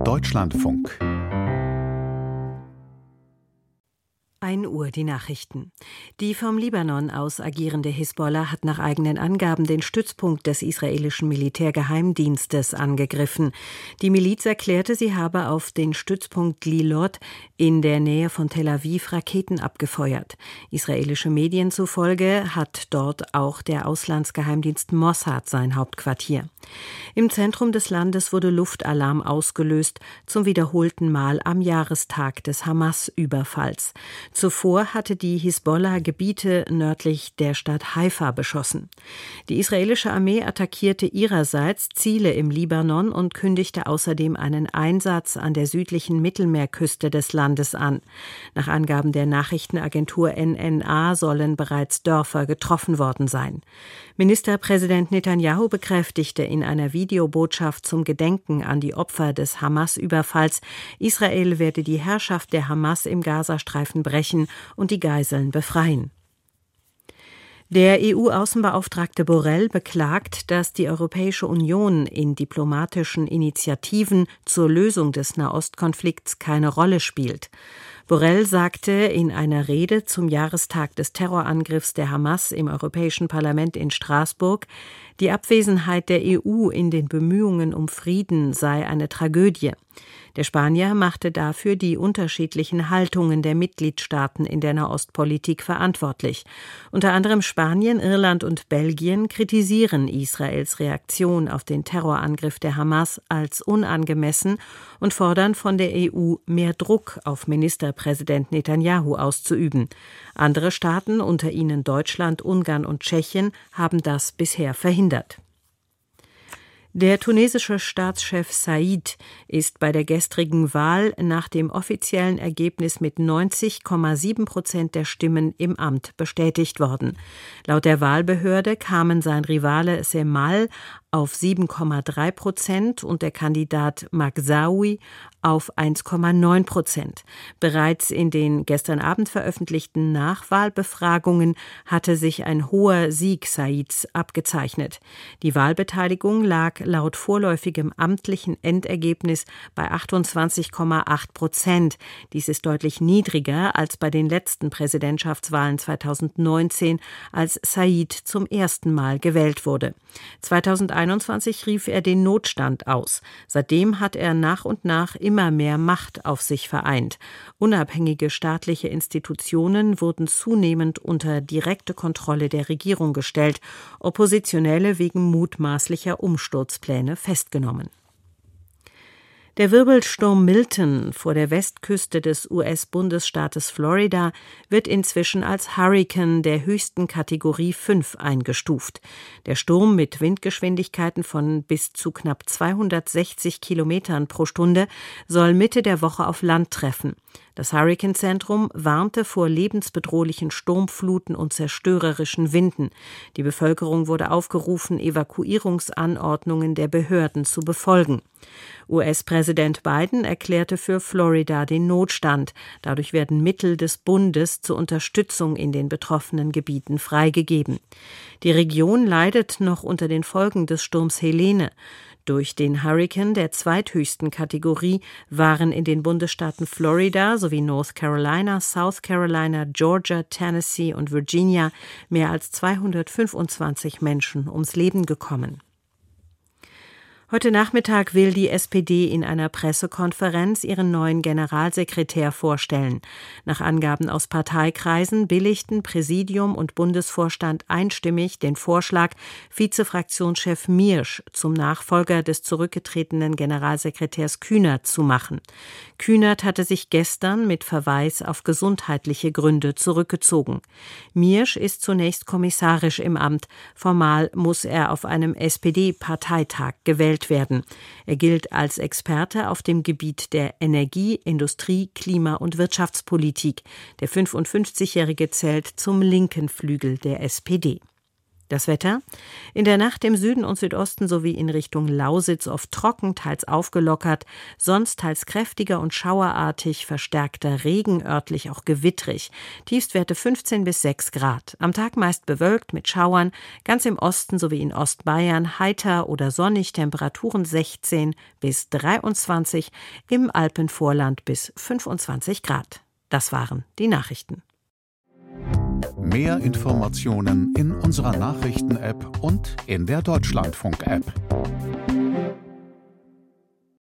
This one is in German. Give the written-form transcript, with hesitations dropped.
Deutschlandfunk. 1 Uhr die Nachrichten. Die vom Libanon aus agierende Hisbollah hat nach eigenen Angaben den Stützpunkt des israelischen Militärgeheimdienstes angegriffen. Die Miliz erklärte, sie habe auf den Stützpunkt Glilot in der Nähe von Tel Aviv Raketen abgefeuert. Israelische Medien zufolge hat dort auch der Auslandsgeheimdienst Mossad sein Hauptquartier. Im Zentrum des Landes wurde Luftalarm ausgelöst, zum wiederholten Mal am Jahrestag des Hamas-Überfalls. Zuvor hatte die Hisbollah Gebiete nördlich der Stadt Haifa beschossen. Die israelische Armee attackierte ihrerseits Ziele im Libanon und kündigte außerdem einen Einsatz an der südlichen Mittelmeerküste des Landes an. Nach Angaben der Nachrichtenagentur NNA sollen bereits Dörfer getroffen worden sein. Ministerpräsident Netanyahu bekräftigte in einer Videobotschaft zum Gedenken an die Opfer des Hamas-Überfalls, Israel werde die Herrschaft der Hamas im Gazastreifen brechen und die Geiseln befreien. Der EU-Außenbeauftragte Borrell beklagt, dass die Europäische Union in diplomatischen Initiativen zur Lösung des Nahostkonflikts keine Rolle spielt. Borrell sagte in einer Rede zum Jahrestag des Terrorangriffs der Hamas im Europäischen Parlament in Straßburg, die Abwesenheit der EU in den Bemühungen um Frieden sei eine Tragödie. Der Spanier machte dafür die unterschiedlichen Haltungen der Mitgliedstaaten in der Nahostpolitik verantwortlich. Unter anderem Spanien, Irland und Belgien kritisieren Israels Reaktion auf den Terrorangriff der Hamas als unangemessen und fordern von der EU, mehr Druck auf Ministerpräsident Netanyahu auszuüben. Andere Staaten, unter ihnen Deutschland, Ungarn und Tschechien, haben das bisher verhindert. Der tunesische Staatschef Said ist bei der gestrigen Wahl nach dem offiziellen Ergebnis mit 90,7% der Stimmen im Amt bestätigt worden. Laut der Wahlbehörde kamen sein Rivale Cemal auf 7,3% und der Kandidat Magsawi auf 1,9%. Bereits in den gestern Abend veröffentlichten Nachwahlbefragungen hatte sich ein hoher Sieg Saids abgezeichnet. Die Wahlbeteiligung lag laut vorläufigem amtlichen Endergebnis bei 28,8%. Dies ist deutlich niedriger als bei den letzten Präsidentschaftswahlen 2019, als Said zum ersten Mal gewählt wurde. 2021 rief er den Notstand aus. Seitdem hat er nach und nach immer mehr Macht auf sich vereint. Unabhängige staatliche Institutionen wurden zunehmend unter direkte Kontrolle der Regierung gestellt, Oppositionelle wegen mutmaßlicher Umsturzpläne festgenommen. Der Wirbelsturm Milton vor der Westküste des US-Bundesstaates Florida wird inzwischen als Hurrikan der höchsten Kategorie 5 eingestuft. Der Sturm mit Windgeschwindigkeiten von bis zu knapp 260 Kilometern pro Stunde soll Mitte der Woche auf Land treffen. Das Hurrikanzentrum warnte vor lebensbedrohlichen Sturmfluten und zerstörerischen Winden. Die Bevölkerung wurde aufgerufen, Evakuierungsanordnungen der Behörden zu befolgen. US-Präsident Biden erklärte für Florida den Notstand. Dadurch werden Mittel des Bundes zur Unterstützung in den betroffenen Gebieten freigegeben. Die Region leidet noch unter den Folgen des Sturms Helene. Durch den Hurrikan der zweithöchsten Kategorie waren in den Bundesstaaten Florida sowie North Carolina, South Carolina, Georgia, Tennessee und Virginia mehr als 225 Menschen ums Leben gekommen. Heute Nachmittag will die SPD in einer Pressekonferenz ihren neuen Generalsekretär vorstellen. Nach Angaben aus Parteikreisen billigten Präsidium und Bundesvorstand einstimmig den Vorschlag, Vizefraktionschef Miersch zum Nachfolger des zurückgetretenen Generalsekretärs Kühnert zu machen. Kühnert hatte sich gestern mit Verweis auf gesundheitliche Gründe zurückgezogen. Miersch ist zunächst kommissarisch im Amt. Formal muss er auf einem SPD-Parteitag gewählt werden. Er gilt als Experte auf dem Gebiet der Energie-, Industrie-, Klima- und Wirtschaftspolitik. Der 55-Jährige zählt zum linken Flügel der SPD. Das Wetter: In der Nacht im Süden und Südosten sowie in Richtung Lausitz oft trocken, teils aufgelockert, sonst teils kräftiger und schauerartig, verstärkter Regen, örtlich auch gewittrig. Tiefstwerte 15 bis 6 Grad. Am Tag meist bewölkt mit Schauern, ganz im Osten sowie in Ostbayern heiter oder sonnig, Temperaturen 16 bis 23, im Alpenvorland bis 25 Grad. Das waren die Nachrichten. Mehr Informationen in unserer Nachrichten-App und in der Deutschlandfunk-App.